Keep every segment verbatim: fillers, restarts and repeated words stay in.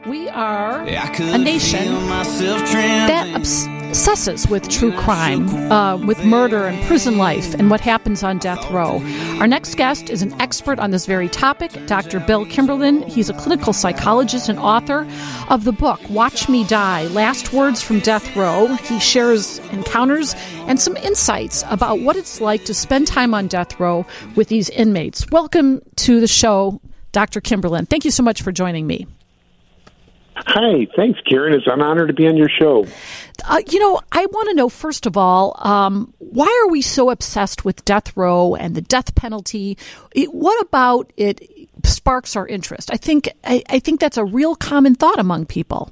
We are a nation that obsesses with true crime, uh, with murder and prison life and what happens on death row. Our next guest is an expert on this very topic, Doctor Bill Kimberlin. He's a clinical psychologist and author of the book, Watch Me Die, Last Words from Death Row. He shares encounters and some insights about what it's like to spend time on death row with these inmates. Welcome to the show, Doctor Kimberlin. Thank you so much for joining me. Hi, thanks, Karen. It's an honor to be on your show. Uh, you know, I want to know, first of all, um, why are we so obsessed with death row and the death penalty? It, what about it sparks our interest? I think I, I think that's a real common thought among people.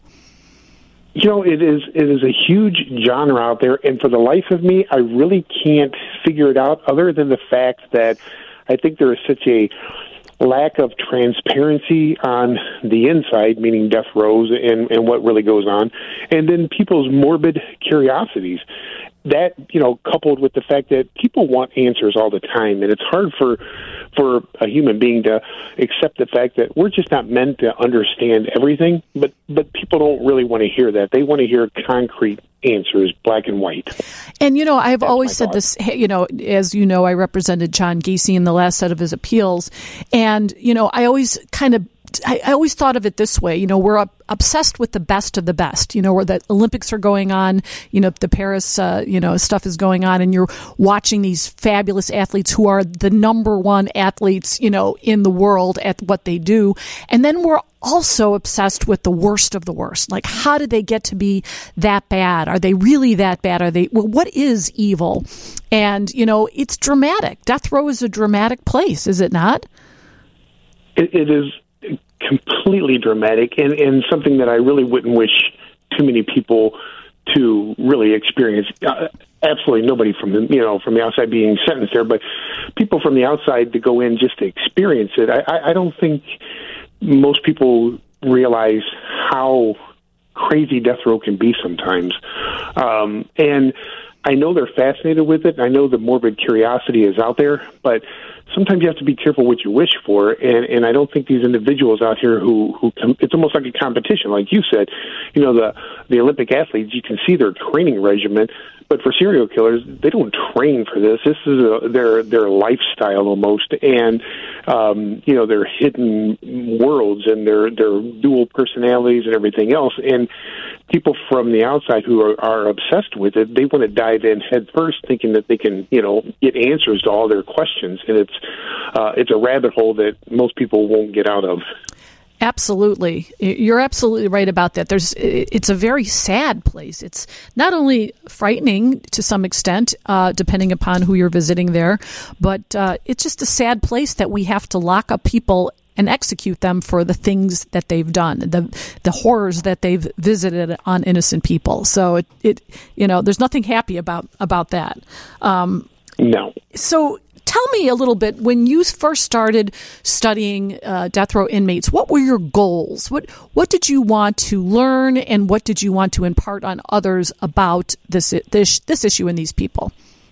You know, it is it is a huge genre out there, and for the life of me, I really can't figure it out other than the fact that I think there is such a lack of transparency on the inside, meaning death rows and, and what really goes on, and then people's morbid curiosities. That, you know, coupled with the fact that people want answers all the time, and it's hard for for a human being to accept the fact that we're just not meant to understand everything, but, but people don't really want to hear that. They want to hear concrete answers, black and white. And, you know, I've That's always said thought. this, you know, as you know, I represented John Gacy in the last set of his appeals. And, you know, I always kind of, I, I always thought of it this way, you know, we're up, obsessed with the best of the best, you know, where the Olympics are going on, you know, the Paris, uh, you know, stuff is going on, and you're watching these fabulous athletes who are the number one athletes, you know, in the world at what they do. And then we're also obsessed with the worst of the worst. Like, how did they get to be that bad? Are they really that bad? Are they, well, what is evil? And, you know, it's dramatic. Death row is a dramatic place, is it not? It, it is completely dramatic, and, and something that I really wouldn't wish too many people to really experience. Uh, absolutely nobody from the, you know, from the outside being sentenced there, but people from the outside to go in just to experience it. I, I, I don't think most people realize how crazy death row can be sometimes. Um, and I know they're fascinated with it. I know the morbid curiosity is out there, but sometimes you have to be careful what you wish for, and, and I don't think these individuals out here who, who com- it's almost like a competition, like you said. You know, the, the Olympic athletes, you can see their training regimen, but for serial killers, they don't train for this. This is a, their their lifestyle almost, and um, you know, their hidden worlds and their their dual personalities and everything else. And people from the outside who are, are obsessed with it, they want to dive in head first, thinking that they can, you know, get answers to all their questions, and it's uh, it's a rabbit hole that most people won't get out of. Absolutely. You're absolutely right about that. There's, it's a very sad place. It's not only frightening to some extent, uh, depending upon who you're visiting there, but uh, it's just a sad place that we have to lock up people and execute them for the things that they've done, the the horrors that they've visited on innocent people. So it, it you know, there's nothing happy about about that. Um, no. So tell me a little bit, when you first started studying uh, death row inmates, what were your goals? What what did you want to learn, and what did you want to impart on others about this this this issue and these people?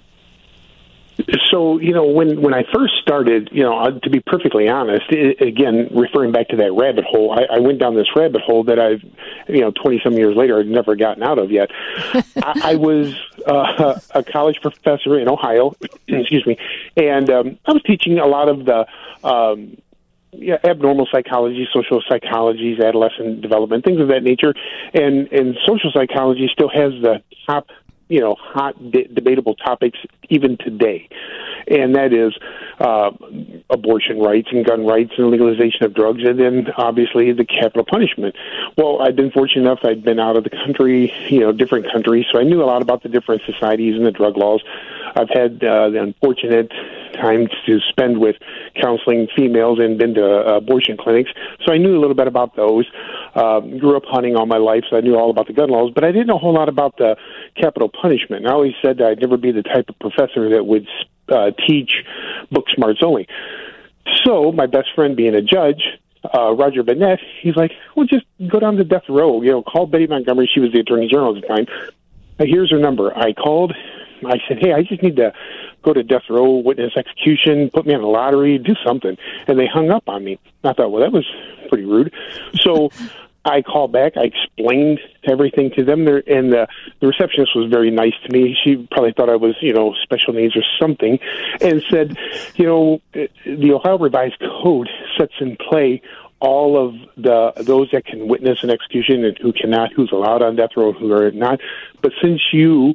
So, you know, when, when I first started, you know, to be perfectly honest, it, again, referring back to that rabbit hole, I, I went down this rabbit hole that I've, you know, twenty-some years later, I've never gotten out of yet. I, I was uh, a college professor in Ohio, excuse me, and um, I was teaching a lot of the um, yeah, abnormal psychology, social psychologies, adolescent development, things of that nature. And, and social psychology still has the top, you know, hot de- debatable topics even today. And that is uh, abortion rights and gun rights and legalization of drugs, and then obviously the capital punishment. Well, I'd been fortunate enough, I'd been out of the country, you know, different countries, so I knew a lot about the different societies and the drug laws. I've had uh, the unfortunate time to spend with counseling females and been to uh, abortion clinics, so I knew a little bit about those. Uh, grew up hunting all my life, so I knew all about the gun laws, but I didn't know a whole lot about the capital punishment. And I always said that I'd never be the type of professor that would uh, teach book smarts only. So my best friend being a judge, uh, Roger Bennett, he's like, well, just go down to death row, you know, call Betty Montgomery. She was the Attorney General at the time. Here's her number. I called. I said, hey, I just need to go to death row, witness execution, put me on the lottery, do something. And they hung up on me. I thought, well, that was pretty rude. So I called back. I explained everything to them, there, and the, the receptionist was very nice to me. She probably thought I was, you know, special needs or something, and said, you know, the Ohio Revised Code sets in play all of the those that can witness an execution and who cannot, who's allowed on death row, and who are not. But since you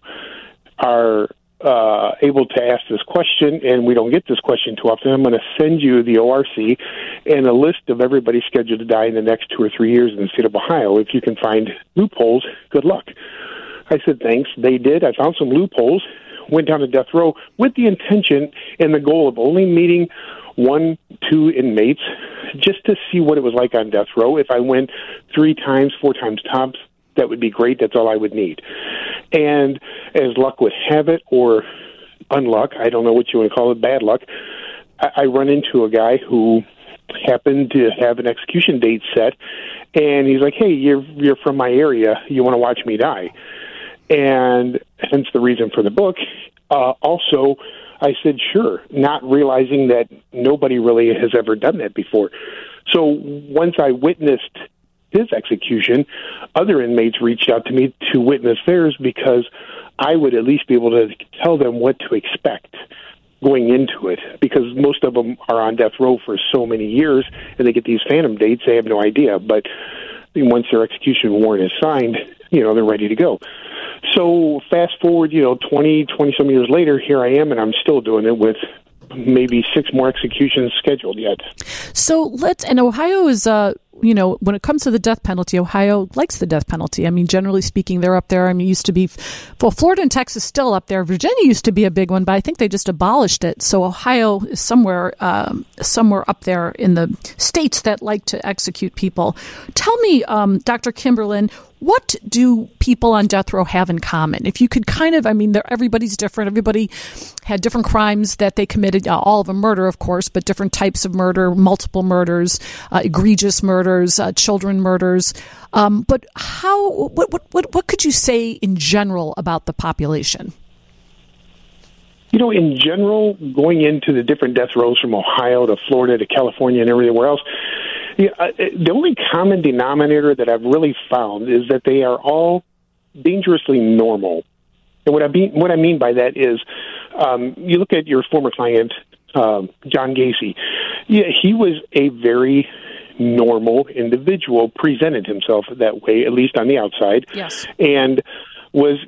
are uh, able to ask this question, and we don't get this question too often, I'm going to send you the O R C and a list of everybody scheduled to die in the next two or three years in the state of Ohio. If you can find loopholes, good luck. I said, thanks. They did. I found some loopholes, went down to death row with the intention and the goal of only meeting one, two inmates just to see what it was like on death row. If I went three times, four times tops, that would be great. That's all I would need. And as luck would have it, or unluck, I don't know what you want to call it, bad luck, I, I run into a guy who happened to have an execution date set, and he's like, hey, you're you're from my area. You want to watch me die? And hence the reason for the book. Uh, also, I said, sure, not realizing that nobody really has ever done that before. So once I witnessed his execution, other inmates reached out to me to witness theirs because I would at least be able to tell them what to expect going into it, because most of them are on death row for so many years and they get these phantom dates, they have no idea. But once their execution warrant is signed, you know, they're ready to go. So fast forward, you know, twenty, twenty-some years later, here I am, and I'm still doing it with maybe six more executions scheduled yet. So let's, and Ohio is, uh, you know, when it comes to the death penalty, Ohio likes the death penalty. I mean, generally speaking, they're up there. I mean, it used to be, well, Florida and Texas still up there. Virginia used to be a big one, but I think they just abolished it. So Ohio is somewhere, um, somewhere up there in the states that like to execute people. Tell me, um, Doctor Kimberlin, what do people on death row have in common? If you could kind of, I mean, everybody's different. Everybody had different crimes that they committed, uh, all of them murder, of course, but different types of murder, multiple murders, uh, egregious murders, uh, children murders. Um, but how, what, what, what, what could you say in general about the population? You know, in general, going into the different death rows from Ohio to Florida to California and everywhere else, yeah, uh, the only common denominator that I've really found is that they are all dangerously normal. And what I mean, what I mean by that is, um, you look at your former client, um, John Gacy. Yeah, he was a very normal individual, presented himself that way, at least on the outside, yes, and was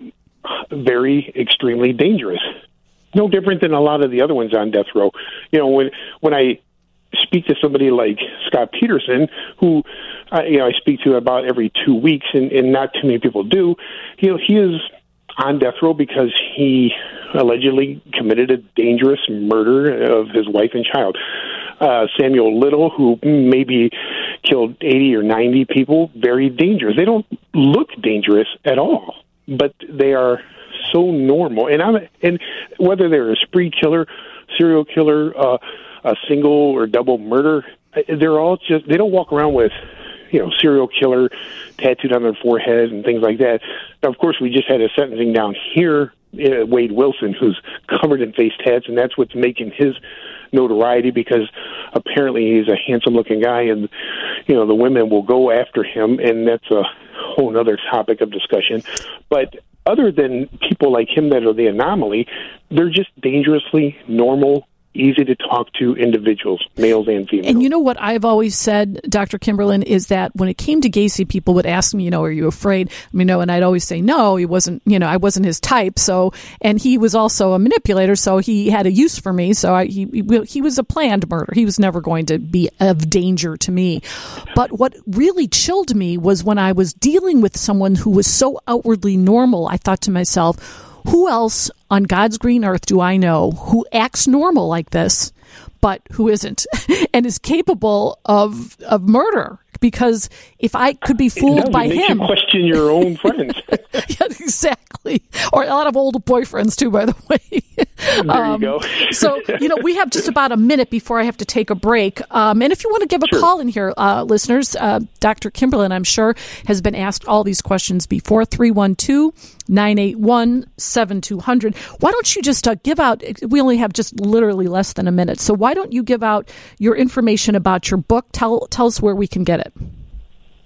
very, extremely dangerous. No different than a lot of the other ones on death row. You know, when when I speak to somebody like Scott Peterson, who uh, you know I speak to about every two weeks, and, and not too many people do. You know, he is on death row because he allegedly committed a dangerous murder of his wife and child. Uh, Samuel Little, who maybe killed eighty or ninety people, very dangerous. They don't look dangerous at all, but they are so normal. And I'm and whether they're a spree killer, serial killer, uh, a single or double murder, they're all just, they don't walk around with, you know, serial killer tattooed on their forehead and things like that. Now, of course, we just had a sentencing down here, uh, Wade Wilson, who's covered in face tats, and that's what's making his notoriety, because apparently he's a handsome-looking guy, and, you know, the women will go after him, and that's a whole other topic of discussion. But other than people like him that are the anomaly, they're just dangerously normal, easy to talk to individuals, males and females. And you know what I've always said, Doctor Kimberlin, is that when it came to Gacy, people would ask me, you know, are you afraid? You know, and I'd always say, no, he wasn't, you know, I wasn't his type. So, and he was also a manipulator, so he had a use for me. So I, he, he, he was a planned murder. He was never going to be of danger to me. But what really chilled me was when I was dealing with someone who was so outwardly normal, I thought to myself, who else on God's green earth do I know who acts normal like this, but who isn't, and is capable of of murder? Because if I could be fooled no, by you him, you question your own friends. Yeah, exactly, or a lot of old boyfriends too, by the way. There um, you go. So, you know, we have just about a minute before I have to take a break. Um, and if you want to give a sure. call in here, uh, listeners, uh, Doctor Kimberlin, I'm sure, has been asked all these questions before. three one two, nine eight one, seven two zero zero. Why don't you just uh, give out, we only have just literally less than a minute, so why don't you give out your information about your book? Tell, tell us where we can get it.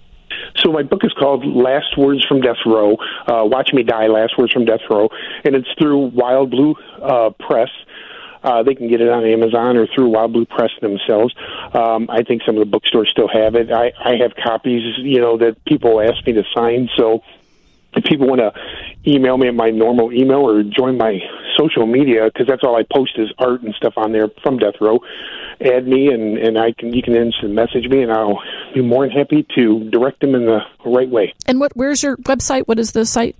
So my book is called Last Words from Death Row, uh, Watch Me Die, Last Words from Death Row, and it's through Wild Blue uh, Press. Uh, they can get it on Amazon or through Wild Blue Press themselves. Um, I think some of the bookstores still have it. I, I have copies, you know, that people ask me to sign. So if people want to email me at my normal email or join my social media, because that's all I post is art and stuff on there from Death Row, add me and, and I can you can instant message me, and I'll be more than happy to direct them in the right way. And what? Where's your website? What is the site?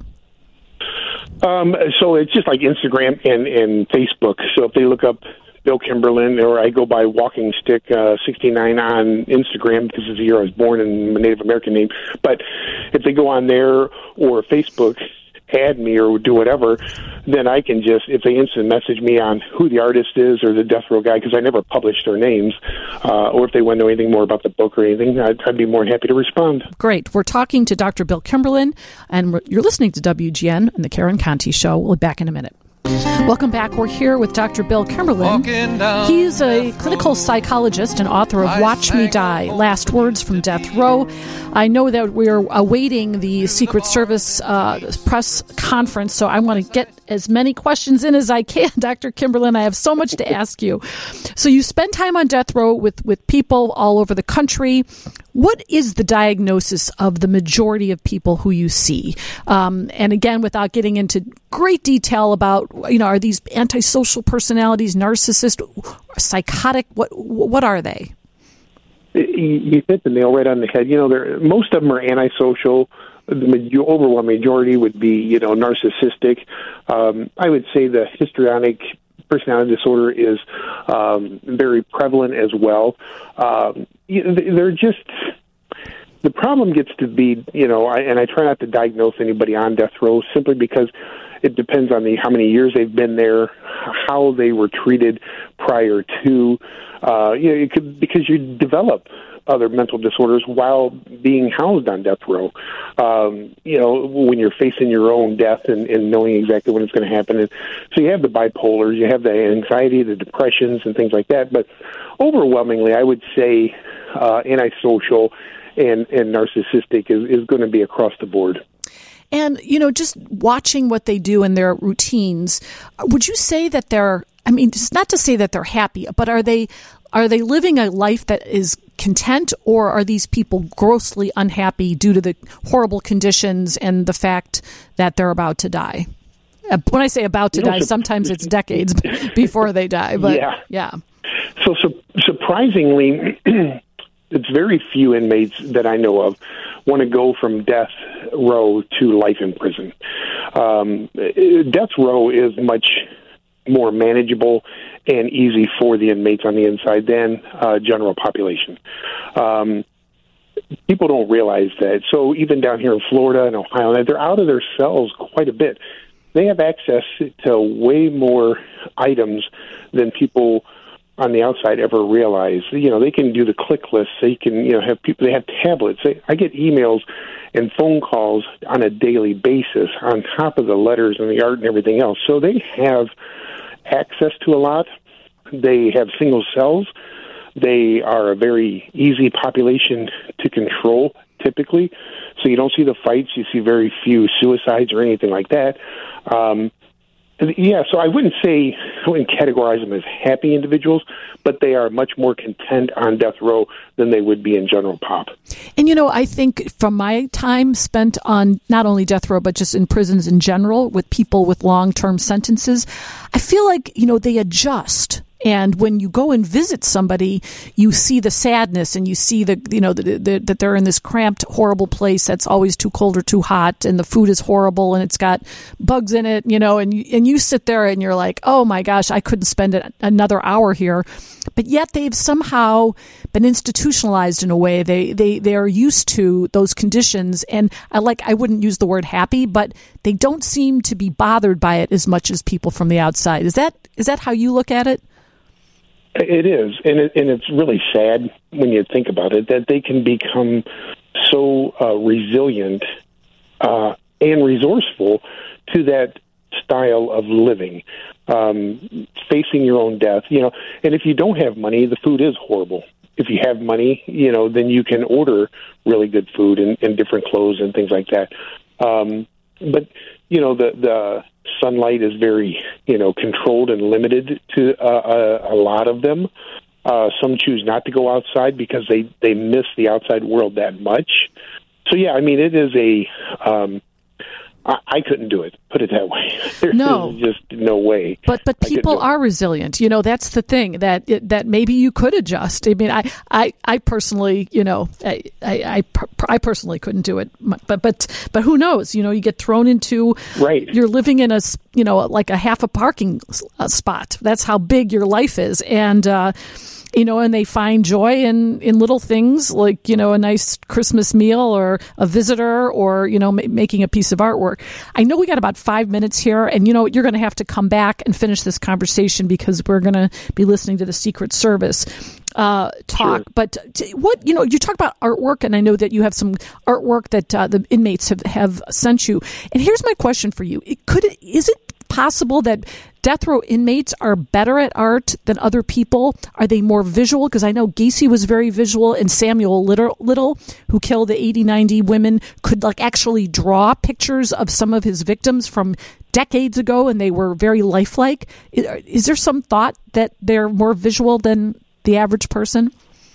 Um, so it's just like Instagram and, and Facebook. So if they look up Bill Kimberlin, or I go by Walking Stick uh, sixty-nine on Instagram because it's the year I was born and my Native American name. But if they go on there or Facebook, add me or do whatever, then I can just, if they instant message me on who the artist is or the Death Row guy, because I never publish their names, uh, or if they want to know anything more about the book or anything, I'd, I'd be more than happy to respond. Great. We're talking to Doctor Bill Kimberlin, and you're listening to W G N and the Karen Conti Show. We'll be back in a minute. Welcome back. We're here with Doctor Bill Kimberlin. He's a clinical psychologist and author of Watch Me Die, Last Words from Death Row. I know that we're awaiting the Secret Service uh, press conference, so I want to get as many questions in as I can. Doctor Kimberlin, I have so much to ask you. So you spend time on death row with, with people all over the country. What is the diagnosis of the majority of people who you see? Um, and again, without getting into great detail about, you know, are these antisocial personalities, narcissist, psychotic? What what are they? You hit the nail right on the head. You know, there most of them are antisocial. The overwhelming majority would be, you know, narcissistic. Um, I would say the histrionic personality disorder is um, very prevalent as well. Um, they're just, the problem gets to be, you know, I, and I try not to diagnose anybody on death row simply because it depends on the how many years they've been there, how they were treated prior to, uh, you know, it could, because you develop other mental disorders while being housed on death row. Um, you know, when you're facing your own death and, and knowing exactly when it's going to happen. And so you have the bipolars, you have the anxiety, the depressions, and things like that. But overwhelmingly, I would say uh, antisocial and, and narcissistic is, is going to be across the board. And, you know, just watching what they do in their routines, would you say that they're, I mean, it's not to say that they're happy, but are they are they living a life that is content, or are these people grossly unhappy due to the horrible conditions and the fact that they're about to die? When I say about to you know, die, su- sometimes it's decades before they die. But yeah. yeah. So su- surprisingly, it's very few inmates that I know of want to go from death row to life in prison. Um, death row is much more manageable and easy for the inmates on the inside than uh, general population. Um, people don't realize that. So even down here in Florida and Ohio, they're out of their cells quite a bit. They have access to way more items than people on the outside ever realize. You know, they can do the click list. They can, you know, have people, they have tablets. They, I get emails and phone calls on a daily basis on top of the letters and the art and everything else. So they have access to a lot. They have single cells. They are a very easy population to control, typically. So you don't see the fights. You see very few suicides or anything like that. Um, yeah, so I wouldn't say, I wouldn't categorize them as happy individuals, but they are much more content on death row than they would be in general pop. And, you know, I think from my time spent on not only death row, but just in prisons in general with people with long-term sentences, I feel like, you know, they adjust. And when you go and visit somebody, you see the sadness and you see the, you know, the, the, that they're in this cramped, horrible place that's always too cold or too hot, and the food is horrible and it's got bugs in it, you know, and you, and you sit there and you're like, oh my gosh, I couldn't spend it another hour here. But yet they've somehow been institutionalized in a way. They, they, they are used to those conditions. And I like, I wouldn't use the word happy, but they don't seem to be bothered by it as much as people from the outside. Is that, is that how you look at it? It is, and it, and it's really sad when you think about it, that they can become so uh, resilient uh, and resourceful to that style of living, um, facing your own death. You know, and if you don't have money, the food is horrible. if you have money, you know, then you can order really good food and, and different clothes and things like that. Um, but, you know, the, the sunlight is very, you know, controlled and limited to uh, a, a lot of them. Uh, some choose not to go outside because they, they miss the outside world that much. So, yeah, I mean, it is a... Um, I, I couldn't do it, put it that way. There's no. just no way. But but people are resilient. You know, that's the thing, that it, that maybe you could adjust. I mean, I, I, I personally, you know, I, I, I, I personally couldn't do it. But but but who knows? You know, you get thrown into, right. You're living in a, you know, like a half a parking spot. That's how big your life is. And, uh, you know, and they find joy in, in little things like, you know, a nice Christmas meal or a visitor or, you know, ma- making a piece of artwork. I know we got about five minutes here, and, you know, you're going to have to come back and finish this conversation because we're going to be listening to the Secret Service uh, talk. Sure. But t- what, you know, you talk about artwork, and I know that you have some artwork that uh, the inmates have, have sent you. And here's my question for you. It, could it, is it possible that death row inmates are better at art than other people? Are they more visual? Because I know Gacy was very visual, and Samuel Little, Little, who killed the eighty, ninety women, could like actually draw pictures of some of his victims from decades ago, and they were very lifelike. Is, is there some thought that they're more visual than the average person?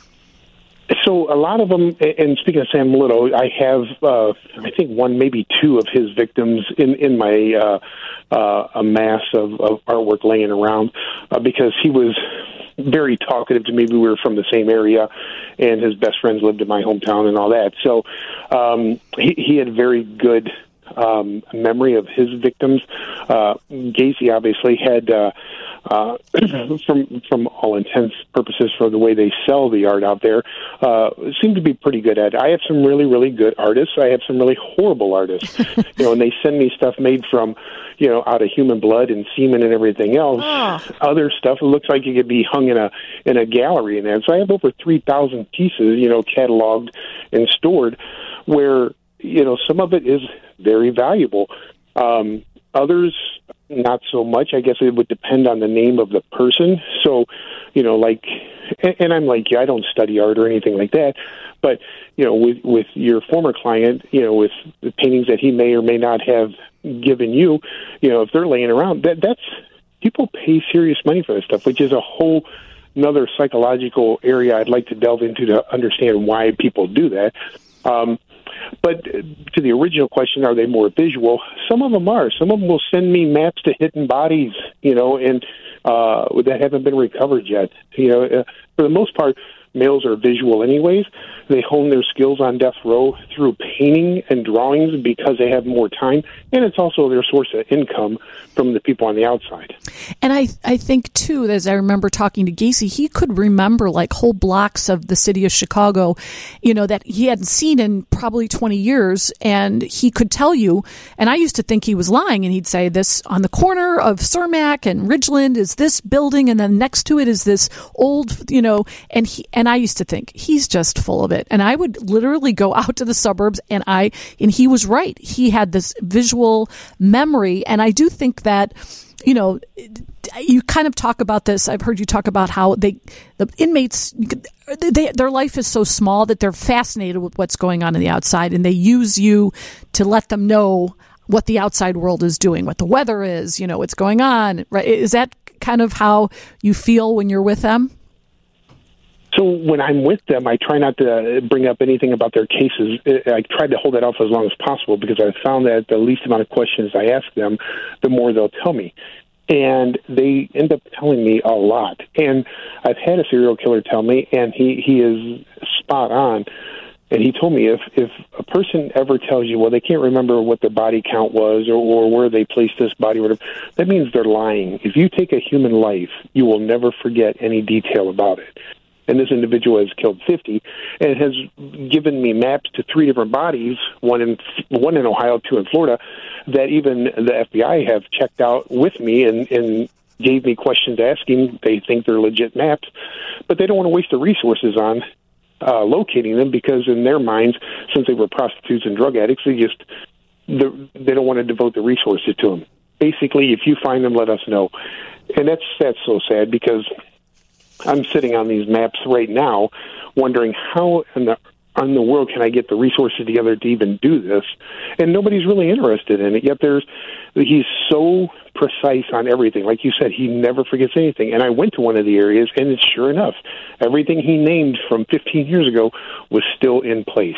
So a lot of them, and speaking of Sam Little, I have, uh, I think one, maybe two of his victims in, in my uh, uh, a mass of, of artwork laying around uh, because he was very talkative to me. We were from the same area, and his best friends lived in my hometown and all that. So um, he, he had very good um, memory of his victims. Uh, Gacy obviously had... Uh, Uh, from from all intents purposes, for the way they sell the art out there, uh, seem to be pretty good at it. I have some really, really good artists. I have some really horrible artists. You know, and they send me stuff made from, you know, out of human blood and semen and everything else. Oh. Other stuff, it looks like it could be hung in a in a gallery in that. So I have over three thousand pieces, you know, cataloged and stored, where, you know, some of it is very valuable. Um, others, not so much. I guess it would depend on the name of the person. So, you know, like, and, and I'm like, yeah, I don't study art or anything like that. But, you know, with, with your former client, you know, with the paintings that he may or may not have given you, you know, if they're laying around, that that's, people pay serious money for this stuff, which is a whole another psychological area I'd like to delve into to understand why people do that. Um, But to the original question, are they more visual? Some of them are. Some of them will send me maps to hidden bodies, you know, and uh, that haven't been recovered yet. You know, uh, for the most part, males are visual anyways. They hone their skills on death row through painting and drawings because they have more time, and it's also their source of income from the people on the outside. And I, I think, too, as I remember talking to Gacy, he could remember, like, whole blocks of the city of Chicago, you know, that he hadn't seen in probably twenty years, and he could tell you, and I used to think he was lying, and he'd say, this on the corner of Cermak and Ridgeland is this building, and then next to it is this old, you know, and he, and I used to think, he's just full of it. And I would literally go out to the suburbs, and I, and he was right. He had this visual memory, and I do think that, you know, you kind of talk about this. I've heard you talk about how they, the inmates, they, their life is so small that they're fascinated with what's going on in the outside, and they use you to let them know what the outside world is doing, what the weather is, you know, what's going on. Right? Is that kind of how you feel when you're with them? So when I'm with them, I try not to bring up anything about their cases. I try to hold that off as long as possible because I found that the least amount of questions I ask them, the more they'll tell me. And they end up telling me a lot. And I've had a serial killer tell me, and he, he is spot on. And he told me if, if a person ever tells you, well, they can't remember what their body count was or, or where they placed this body, whatever, that means they're lying. If you take a human life, you will never forget any detail about it. And this individual has killed fifty and has given me maps to three different bodies, one in one in Ohio, two in Florida, that even the F B I have checked out with me and, and gave me questions asking. They think they're legit maps, but they don't want to waste the resources on uh, locating them because in their minds, since they were prostitutes and drug addicts, they just they don't want to devote the resources to them. Basically, if you find them, let us know. And that's that's so sad because I'm sitting on these maps right now, wondering how in the in the world can I get the resources together to even do this? And nobody's really interested in it. Yet there's he's so precise on everything. Like you said, he never forgets anything. And I went to one of the areas, and it's sure enough, everything he named from fifteen years ago was still in place.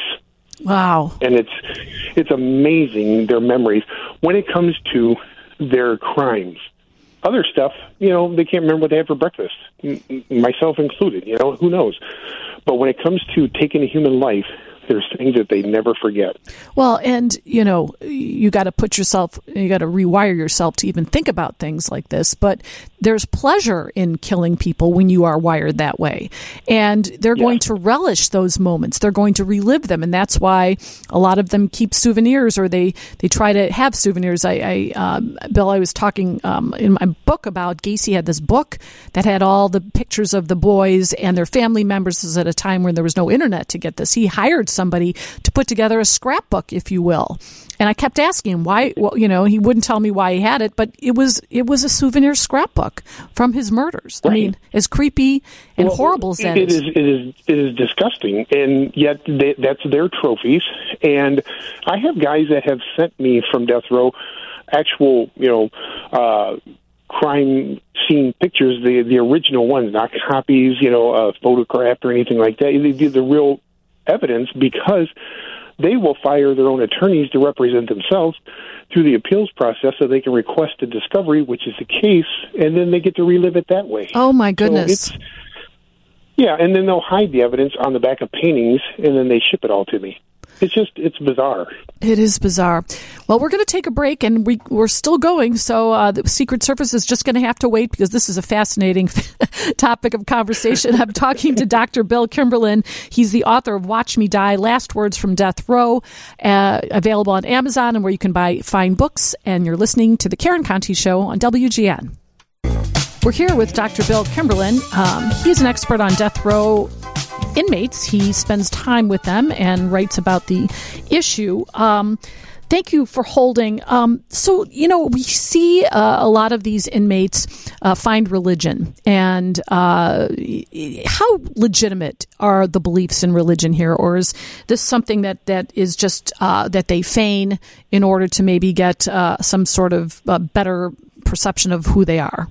Wow. And it's it's amazing, their memories. When it comes to their crimes, other stuff, you know, they can't remember what they had for breakfast, m- myself included, you know, who knows? But when it comes to taking a human life, there's things that they never forget. Well, and, you know, you got to put yourself, you got to rewire yourself to even think about things like this. But there's pleasure in killing people when you are wired that way. And they're yeah. going to relish those moments. They're going to relive them. And that's why a lot of them keep souvenirs, or they, they try to have souvenirs. I, I um, Bill, I was talking um, in my book about Gacy had this book that had all the pictures of the boys and their family members. This is at a time when there was no internet to get this. He hired somebody to put together a scrapbook, if you will. And I kept asking him why, well, you know, he wouldn't tell me why he had it, but it was it was a souvenir scrapbook from his murders. Right. I mean, as creepy and well, horrible as that it is. is. It is, it is disgusting, and yet they, that's their trophies. And I have guys that have sent me from death row actual, you know, uh, crime scene pictures, the the original ones, not copies, you know, uh, photographed or anything like that. They do the real evidence, because they will fire their own attorneys to represent themselves through the appeals process so they can request a discovery, which is the case, and then they get to relive it that way. Oh, my goodness. So it's, yeah, and then they'll hide the evidence on the back of paintings, and then they ship it all to me. It's just, it's bizarre. It is bizarre. Well, we're going to take a break, and we, we're still going, so uh, the Secret Service is just going to have to wait, because this is a fascinating topic of conversation. I'm talking to Doctor Bill Kimberlin. He's the author of Watch Me Die, Last Words from Death Row, uh, available on Amazon and where you can buy fine books. And you're listening to The Karen Conti Show on W G N. We're here with Doctor Bill Kimberlin. Um, he's an expert on death row inmates. He spends time with them and writes about the issue. Um, thank you for holding. Um, so, you know, we see uh, a lot of these inmates uh, find religion. And uh, how legitimate are the beliefs in religion here? Or is this something that, that is just uh, that they feign in order to maybe get uh, some sort of uh, better perception of who they are?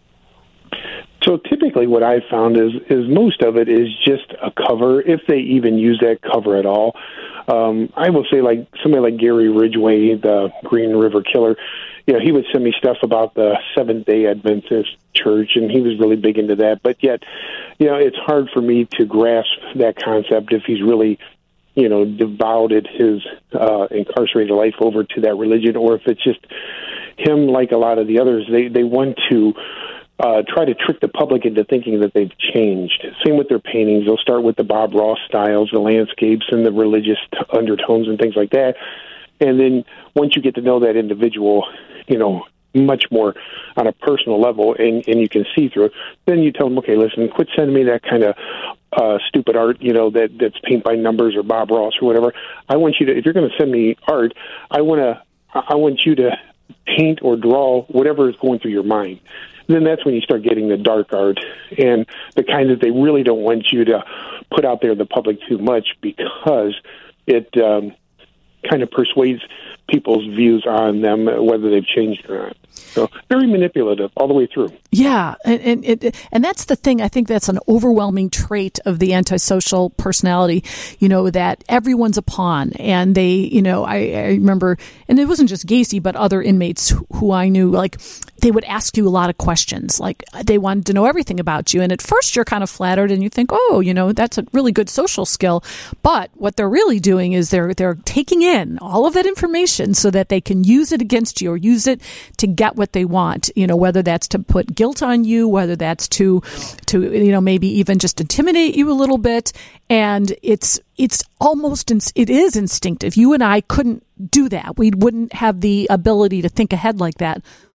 So typically what I've found is is most of it is just a cover, if they even use that cover at all. Um, I will say, like somebody like Gary Ridgway, the Green River Killer, you know, he would send me stuff about the Seventh-day Adventist Church, and he was really big into that. But yet, you know, it's hard for me to grasp that concept if he's really, you know, devoted his uh, incarcerated life over to that religion, or if it's just him, like a lot of the others, they, they want to Uh, try to trick the public into thinking that they've changed. Same with their paintings. They'll start with the Bob Ross styles, the landscapes, and the religious t- undertones and things like that. And then once you get to know that individual, you know, much more on a personal level, and, and you can see through it, then you tell them, okay, listen, quit sending me that kind of uh, stupid art, you know, that that's paint by numbers or Bob Ross or whatever. I want you to, if you're going to send me art, I want to, I want you to paint or draw whatever is going through your mind. Then that's when you start getting the dark art and the kind that they really don't want you to put out there in the public too much, because it um, kind of persuades people's views on them, whether they've changed or not. So very manipulative all the way through. Yeah, and and, it, and that's the thing. I think that's an overwhelming trait of the antisocial personality, you know, that everyone's a pawn. And they, you know, I, I remember, and it wasn't just Gacy, but other inmates who, who I knew, like, they would ask you a lot of questions. Like, they wanted to know everything about you. And at first you're kind of flattered and you think, oh, you know, that's a really good social skill. But what they're really doing is they're they're taking in all of that information so that they can use it against you or use it to get what they want, you know, whether that's to put guilt on you, whether that's to, to, you know, maybe even just intimidate you a little bit. And it's, it's almost, it is instinctive. You and I couldn't do that. We wouldn't have the ability to think ahead like that.